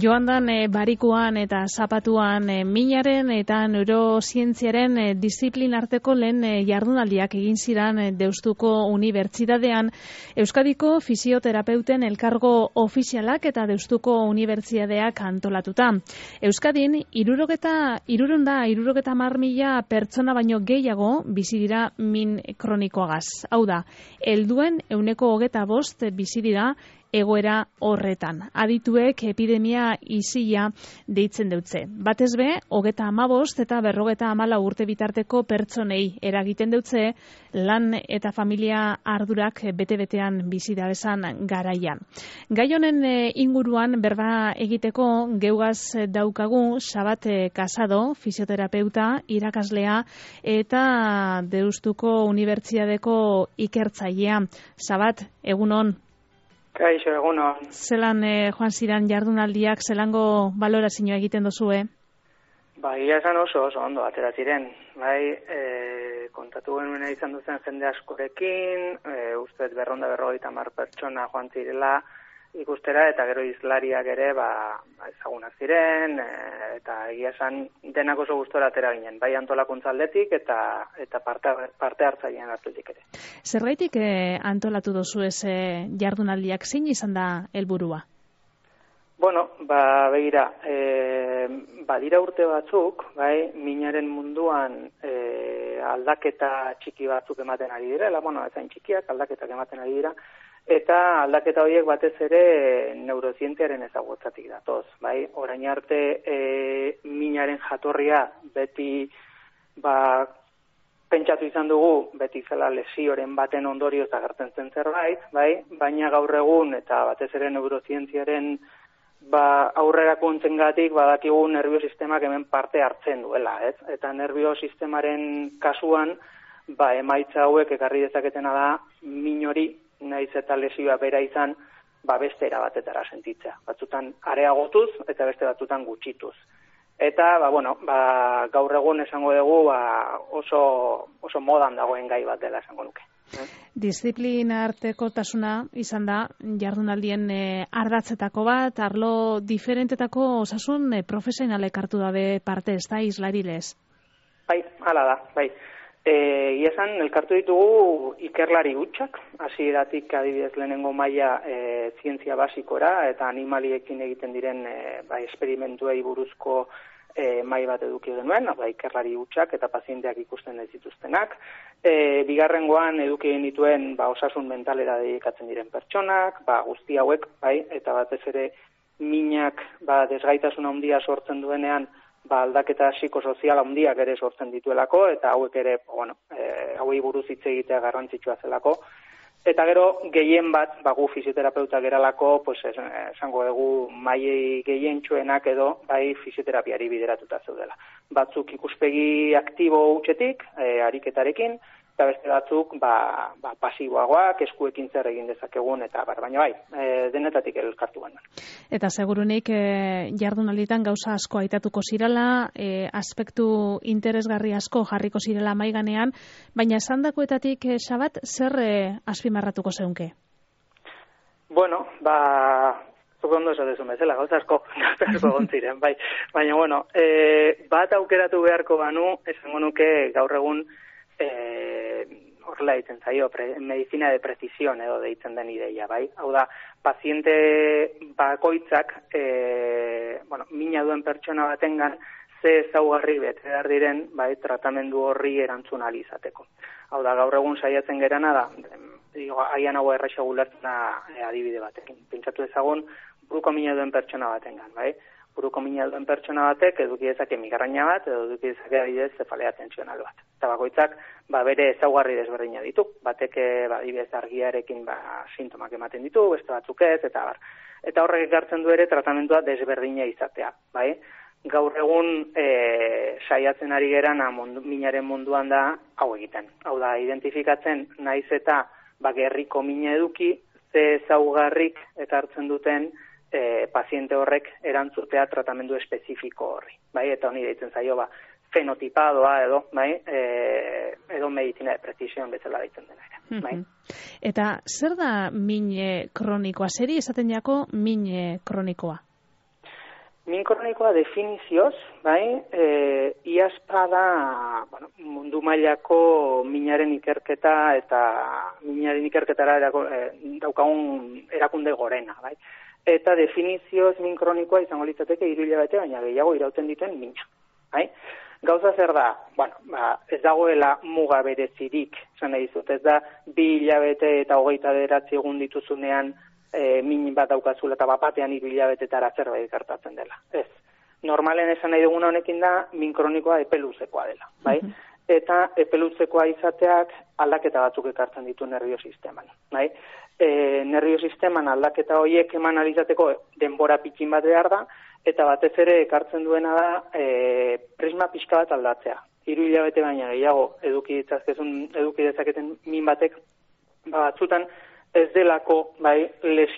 Joandan barikuan eta zapatuan minaren eta neurozientziaren disiplin arteko lehen jardunaldiak egin ziran Deustuko Unibertsitatean Euskadiko fisioterapeuten elkargo ofizialak eta Deustuko Unibertsitateak antolatuta. Euskadin 350.000 pertsona baino gehiago bizi dira min kronikoagaz. Hau da, helduen 25% bizi dira egoera horretan. Adituek epidemia isila deitzen deutze. Batez be, 35 eta 54 urte bitarteko pertsonei eragiten deutze lan eta familia ardurak bete-betean bizi dabezan garaian. Gai honen inguruan berba egiteko geugaz daukagu Xabat Casado, fisioterapeuta, irakaslea eta Deustuko Unibertsitateko ikertzailea. Xabat, egunon. Kaixo, egunon. Zelan joan ziran jardunaldiak, zelango balorazioa egiten dozue? Ia esan oso ondo atera ziren. Kontatu genuena izan duzen jende askorekin, ustez 250 pertsona joan zirela ikustera, eta gero izlariak ere ezagunak ziren, eta egia esan denak oso gustora atera ginen, bai antolakuntza aldetik eta parte hartzailean hartutik ere. Zergaitik antolatu dozu ez jardunaldiak, zein izan da helburua? Begira, badira urte batzuk, minaren munduan aldaketa txiki batzuk ematen ari direla, ezain txikiak aldaketak ematen ari dira, eta aldaketa horiek batez ere neurozientziaren ezagutzatik datoz. Orain arte minaren jatorria beti pentsatu izan dugu, beti zela lesioren baten ondorioz agertzen zen zerbait, baina gaur egun eta batez ere neurozientziaren aurrerakuntzengatik badakigu nerbiosistemak hemen parte hartzen duela, ez? Eta nerbiosistemaren kasuan emaitza hauek ekarri dezaketena da min hori naiz eta lesioa bera izan beste era batetara sentitzea. Batzutan areagotuz eta beste batzutan gutxituz. Eta gaur egun esango dugu oso modan dagoen gai bat dela esango nuke. Disiplina artekotasuna izan da jardunaldien ardatzetako bat, arlo diferentetako osasun profesionalek hartu dabe parte, ez da, islarilez? Hala da, Iesan, elkartu ditugu ikerlari hutsak, hasieratik adibidez lehenengo maila zientzia basikora eta animaliekin egiten diren esperimentuei buruzko mai bat eduki genuen, ikerlari hutsak eta pazienteak ikusten ez dituztenak. Bigarrengoan eduki genituen osasun mentalera dedikatzen diren pertsonak, guzti hauek, eta batez ere minak desgaitasun handia sortzen duenean aldaketa psikosozial handiak ere sortzen dituelako, eta hauek ere, hauei buruz hitz egitea garrantzitsua zelako. Eta gero, gehien bat, gu fisioterapeuta geralako, esango dugu mailei gehientsuenak edo, fisioterapiari bideratuta zeudela. Batzuk ikuspegi aktibo hutsetik, ariketarekin, eta beste batzuk, pasiboagoak, eskuekin zer egin dezakegun, eta baina denetatik elkartu genuen. Eta segurunik jardunalditan gauza asko aitatuko zirela, aspektu interesgarri asko jarriko zirela maiganean, baina esandakoetatik, Xabat, zer azpimarratuko zeunke? Ondo esatezun bezala, gauza asko egon ziren, baina, bat aukeratu beharko banu, esango nuke gaur egun horrela ditzen zaio, medizina de precisión edo deitzen den ideia, Hau da, paziente bakoitzak, mina duen pertsona batengan, ze ezaugarri bete behar diren, tratamendu horri erantzun ahal izateko. Hau da, gaur egun saiatzen gerana da, haian hau erraxa gulertzena adibide batekin. Pentsatu ezagun, buruko mina duen pertsona batengan, Buruko mina duen pertsona batek eduki dezake migraña bat, edo eduki dezake adibidez zefalea tensional bat. Eta bakoitzak bere ezaugarri desberdina ditu. Batek adibidez argiarekin sintomak ematen ditu, beste batzuk ez, eta bar. Eta horrek ekartzen du ere tratamentua desberdina izatea, Gaur egun saiatzen ari geran minaren munduan da hau egiten. Hau da, identifikatzen naiz eta gerriko mina eduki, ze ezaugarrik ekartzen duten paziente horrek erantzutea tratamendu espezifiko horri. Eta honi deitzen zaio, fenotipadoa edo medizina de precisión bezala deitzen dena ere. Eta zer da min kronikoa? Zeri esaten jako min kronikoa? Min kronikoa definizioz, bai, iazpada, mundu mailako minaren ikerketa eta minaren ikerketara daukagun erakunde gorena, bai. Eta definizioz min kronikoa izango litzateke 3 hilabete, baina gehiago irauten dituen mina, bai. Gauza zer da, ez dagoela muga berezirik, esan nahi dizut, ez da 2 hilabete eta 29 egun dituzunean min bat daukazula eta batean 3 hilabetetara zerbait gertatzen dela. Ez. Normalen esan nahi duguna honekin da, min kronikoa epeluzekoa dela, bai? Eta epeluzekoa izateak aldaketa batzuk ekartzen ditu nerviosisteman, bai? Nerviosisteman aldaketa horiek eman alizateko denbora pikin bat behar da, eta batez ere ekartzen duena da prisma pixka bat aldatzea. 3 hilabete baina gehiago eduki dezaketen min batek, batzutan ez delako, bai,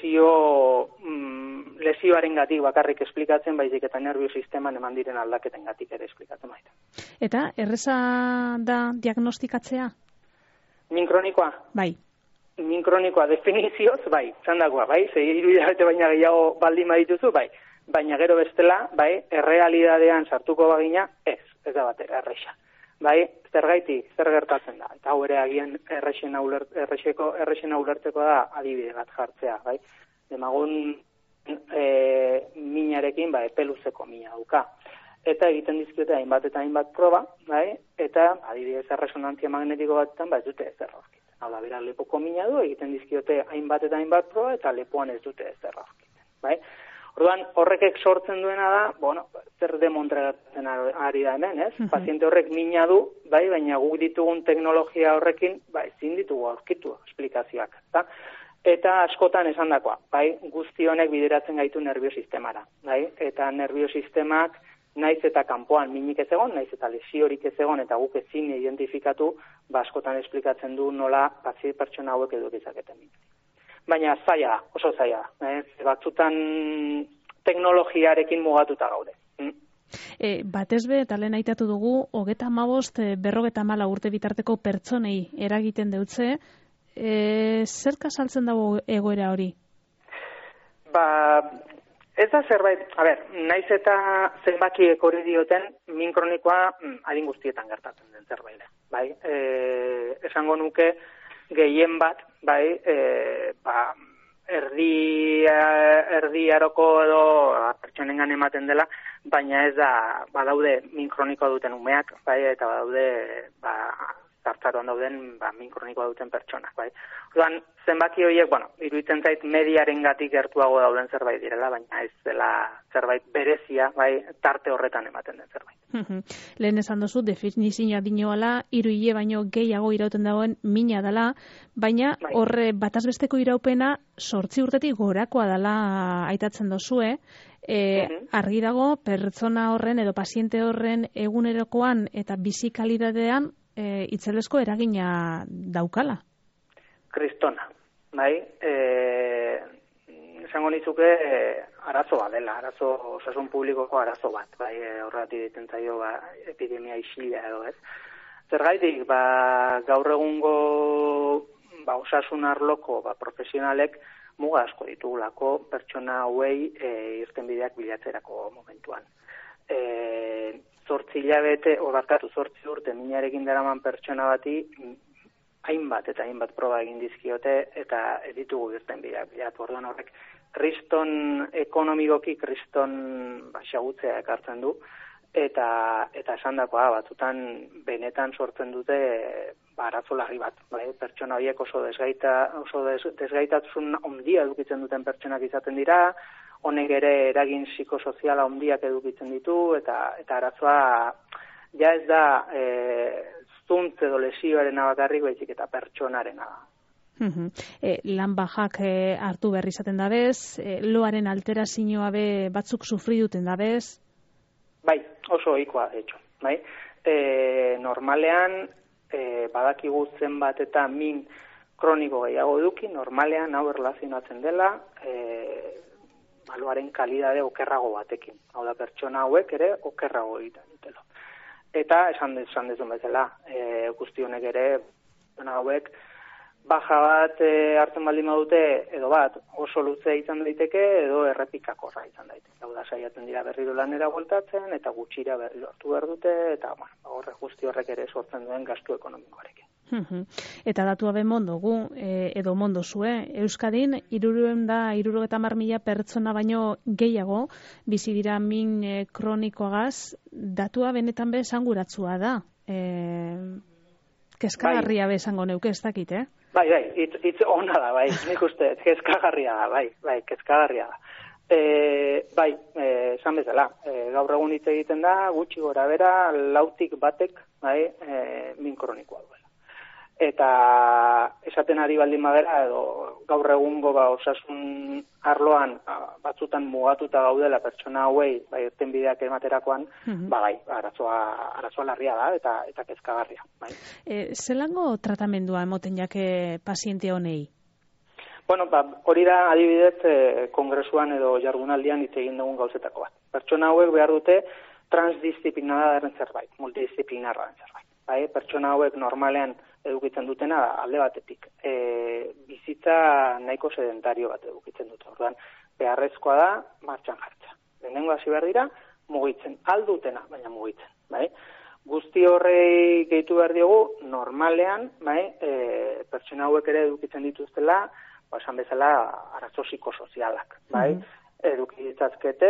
lesioarengatik bakarrik esplikatzen, baizik eta nerviosisteman eman diren aldaketengatik ere esplikatzen baita. Eta erreza da diagnostikatzea? Min kronikoa? Bai. Min kronikoa definizioz, bai, txandakoa, bai, 3 hilabete baina gehiago baldin badituzu, bai, baina gero bestela, bai, errealidadean sartuko bagina, ez da batera erresa. Bai, zergaitik, zer gertatzen da. Eta hau ere agian errexena ulertzeko da adibide bat jartzea, bai. Demagun minarekin, epeluzeko mina dauka. Eta egiten dizkiote hainbat eta hainbat proba, bai, eta adibidez erresonantzia magnetiko batetan, ez dute ezer aurkitzen. Hau da, bera lepoko mina du, egiten dizkiote hainbat eta hainbat proba, eta lepoan ez dute ezer aurkitzen, bai. Orduan, horrekek sortzen duena da, zer demonstratzen ari da hemen, ez? Paziente horrek mina du, bai, baina guk ditugun teknologia horrekin, ezin ditugu aurkitu esplikazioak, eta? Eta askotan esandakoa, bai, guzti honek bideratzen gaitu nerviosistemara, bai? Eta nerviosistemak naiz eta kanpoan minik ez egon, naiz eta lesiorik ez egon, eta guk ezin identifikatu, askotan esplikatzen du nola pertsona hauek edo dezaketen minik. Baina zaila, oso zaila, batzutan teknologiarekin mugatuta gaude. Batez be, eta lehen aitatu dugu, 35, 54 urte bitarteko pertsonei eragiten deutze, zerka saltzen dago egoera hori? Ez da zerbait, naiz eta zenbakiek hori dioten, min kronikoa adin guztietan gertatzen den zerbait. Bai, esango nuke, gehien bat, bai, erdi aroko edo pertsonengan ematen dela, baina ez da, badaude min kronikoa duten umeak, bai, eta badaude, zartzaroan dauden, min kronikoa duten pertsonak, bai. Orduan, zenbaki horiek, iruditzen zait mediarengatik gertuago dauden zerbait direla, baina ez dela zerbait berezia, bai, tarte horretan ematen den zerbait. Lehen esan duzu, definizioa dinoala, 3 hile baino gehiago irauten dagoen mina dela, baina horre batazbesteko iraupena 8 urtetik gorakoa dela aitatzen dozue, argi dago, pertsona horren edo paziente horren egunerokoan eta bizi kalitatean itzelesko eragina daukala. Kristona, bai, esango nizuke arazoa dela, osasun publikoko arazo bat, bai, horregatik diten zaio epidemia isila edo, ez. Zergaitik, gaur egungo osasun arloko profesionalek muga asko ditugulako pertsona hauei irtenbideak bilatzerako momentuan. 8 urte minarekin daraman pertsona bati hainbat eta hainbat proba egin dizkiote eta ez ditugu irtenbideak bilatu. Orduan horrek kriston ekonomikoki kriston xagutzea ekartzen du eta esandakoa batzutan benetan sortzen dute arazo larri bat, bai? Pertsona horiek oso desgaitasun handia edukitzen duten pertsonak izaten dira, honek ere eragin psikosoziala handiak edukitzen ditu eta arazoa ja ez da zuntz edo lesioarena bakarrik, baizik eta pertsonarena da. Lan bajak hartu behar izaten dabez, loaren alterazioa be batzuk sufri duten dabez? Bai, oso ohikoa, de hecho. Bai? Normalean, badakigu zenbat eta min kroniko gehiago eduki, normalean hau erlazionatzen dela, loaren kalidade okerrago batekin. Hau da, pertsona hauek ere okerrago egiten dutela. Eta esan dezun bezala, guzti honek ere, hauek, baja bat hartzen baldin badute, edo bat oso luzea izan daiteke, edo errepikakorra izan daiteke. Hau da, saiatzen dira berriro lanera bueltatzen, eta gutxira berriro hartu behar dute, eta horre guzti horrek ere sortzen duen gastu ekonomikoarekin. Eta datua ben mondogu, edo mondo zue, Euskadin 370.000 pertsona baino gehiago bizi dira min kronikoagaz, datua benetan be esanguratsua da. Kezkagarria be esango neuke, ez dakit, Bai, hitz ona da, bai, nik uste, kezkagarria da, bai, kezkagarria da. Esan bezala, gaur egun hitz egiten da, gutxi gora bera, 4 batek, min kronikoa duela. Eta esaten ari baldin badera, edo gaur egungo osasun arloan batzutan mugatuta gaudela pertsona hauei, irtenbideak ematerakoan, arazoa larria da eta kezkagarria. Zelango tratamendua emoten jake paziente honei? Bueno, hori da adibidez kongresuan edo jardunaldian hitz egin dugun gauzetako bat. Pertsona hauek behar dute transdisciplinarren zerbait, multidisciplinarren zerbait. Pertsona hauek normalean edukitzen dutena alde batetik. Bizitza nahiko sedentario bat edukitzen dute. Orduan, beharrezkoa da martxan jartza. Lehenengo hasi behar dira, mugitzen. Aldutena, baina mugitzen. Guzti horrei gehitu behar diogu, normalean, pertsona hauek ere edukitzen dituztela, esan bezala, arazo psikosozialak. Eduki ditzazkete,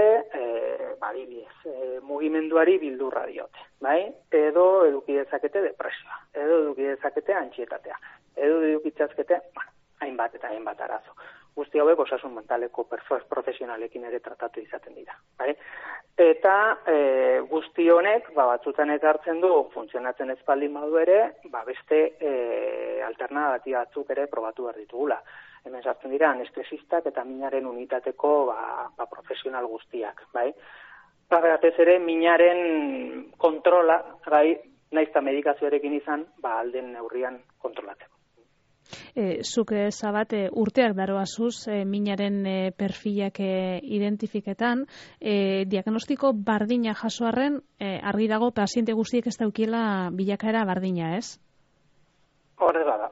mugimenduari bildurra diote, edo eduki dezakete depresioa, edo eduki dezakete antsietatea, edo eduki ditzazkete hainbat eta hainbat arazo. Guzti hauek osasun mentaleko profesionalekin ere tratatu izaten dira. Eta guzti honek, batzutan ekartzen du, funtzionatzen ez baldin badu ere, beste alternatiba batzuk ere probatu behar ditugula. Hemen sartzen dira anestesistak eta minaren unitateko profesional guztiak. Batez ere, minaren kontrola, nahiz eta medikazioarekin izan, alden neurrian kontrolatzeko. Zuk zabat urteak daroazuz minaren perfilak identifiketan, diagnostiko bardina jasoarren argi dago paziente guztiek ez daukiela bilakaera bardina, ez? Horrela da,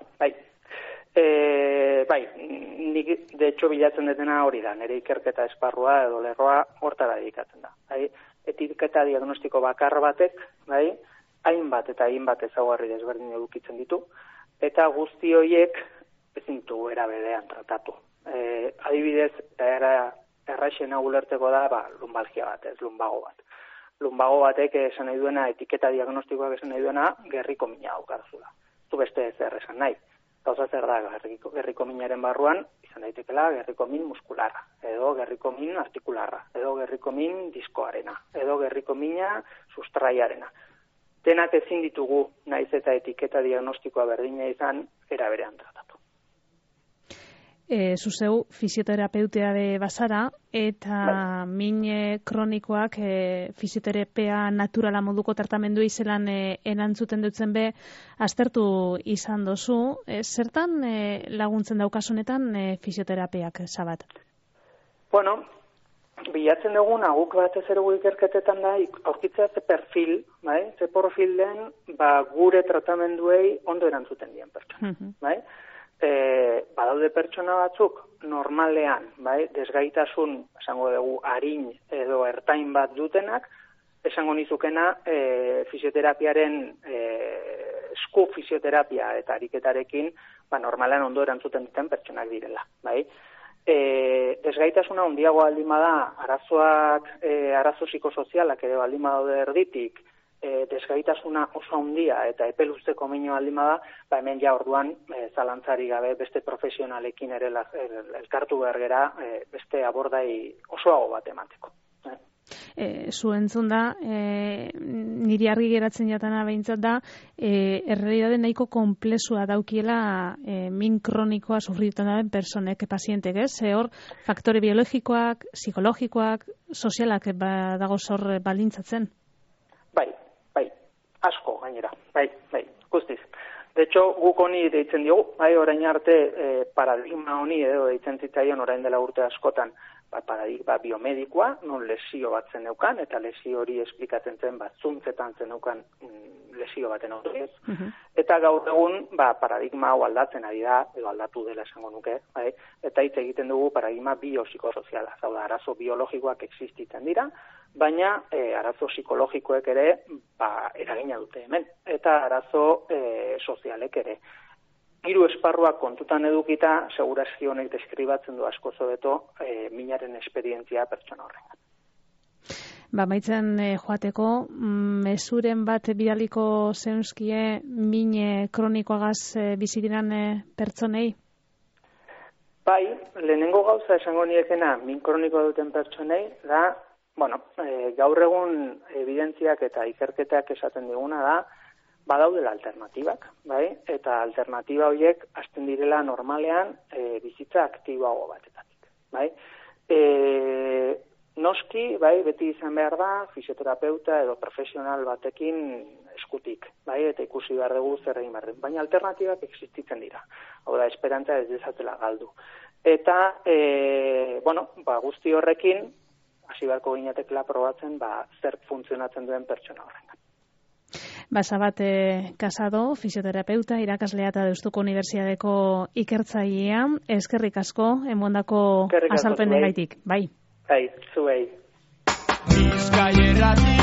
nik de hecho bilatzen detena hori da, nire ikerketa esparrua edo lerroa hortara dedikatzen da. Etiketa diagnostiko bakar batek, hainbat eta hainbat ezaugarri desberdin edukitzen ditu, eta guzti horiek ezin dugu era berean tratatu. Adibidez, erraixena ulerteko da lumbalgia bat, ez lumbago bat. Lumbago batek esan nahi duena, etiketa diagnostikoak esan nahi duena, gerriko mina daukazula. Du beste ez esan nahi. Gauza zer da, gerriko minaren barruan, izan daitekela gerriko min muskularra, edo gerriko min artikularra, edo gerriko min diskoarena, edo gerriko mina sustraiarena. Denak ezin ditugu, naiz eta etiketa diagnostikoa berdina izan, era berean tratatu. Zuzeu fisioterapeutea de bazara, eta min kronikoak fisioterapia naturala moduko tratamendu izelan erantzuten dutzen be, aztertu izan dozu. Zertan laguntzen daukasunetan fisioterapiak, Zabat? Bueno, bilatzen duguna guk batez ere ikerketetan da, aurkitzea ze perfil, ze profil den gure tratamenduei ondo erantzuten dien pertsona. Badaude pertsona batzuk normalean, desgaitasun, esango dugu, arin edo ertain bat dutenak, esango nizukena fisioterapiaren esku fisioterapia eta ariketarekin normalean ondo erantzuten duten pertsonak direla. Desgaitasuna handiago baldin bada, arazo psikosozialak ere baldin badaude erditik, desgaitasuna oso handia eta epe luzeko minu baldin bada, hemen ja orduan zalantzari gabe beste profesionalekin ere elkartu behar gera beste abordai osoago bat emateko. Zu entzun da, niri argi geratzen jatana behintzat da, errealidade nahiko komplexua daukiela min kronikoa sufritutan daben personek, pazientek, ez? Hor, faktore biologikoak, psikologikoak, sozialak dago zor baldintzatzen? Bai, asko gainera, guztiz. De hecho, guk honi deitzen diogu, orain arte paradigma honi edo deitzen zitzaion orain dela urte askotan, paradigma biomedikoa, non lesio bat zen neukan, eta lesio hori esplikatzen zen zuntzetan zen neukan lesio baten ondorioz. Eta gaur egun paradigma hau aldatzen ari da, edo aldatu dela esango nuke, bai? Eta hitz egiten dugu paradigma biopsikosoziala, hau da, arazo biologikoak existitzen dira, baina arazo psikologikoek ere eragina dute hemen, eta arazo sozialek ere. Hiru esparruak kontutan edukita, segurazki honek deskribatzen du asko hobeto minaren esperientzia pertsona horrengan. Maitzen joateko, mezuren bat bidaliko zeunzkie min kronikoagaz bizi diran pertsonei? Bai, lehenengo gauza esango niekena min kronikoa duten pertsonei da, gaur egun evidentziak eta ikerketak esaten diguna da, badaudela alternatibak, bai? Eta alternatiba horiek hasten direla normalean bizitza aktiboago batetatik, bai? Noski, bai, beti izan behar da, fisioterapeuta edo profesional batekin eskutik, bai, eta ikusi behar dugu zer egin behar. Baina alternatibak existitzen dira. Hau da, esperantza ez dezatela galdu. Eta, guzti horrekin, hasi beharko ginatekela probatzen, zer funtzionatzen duen pertsona horrengan. Basabat Casado, fisioterapeuta, irakaslea eta Deustuko Unibertsitateko ikertzailea, eskerrik asko, emondako azalpenengaitik. Bai. Bai, zuei.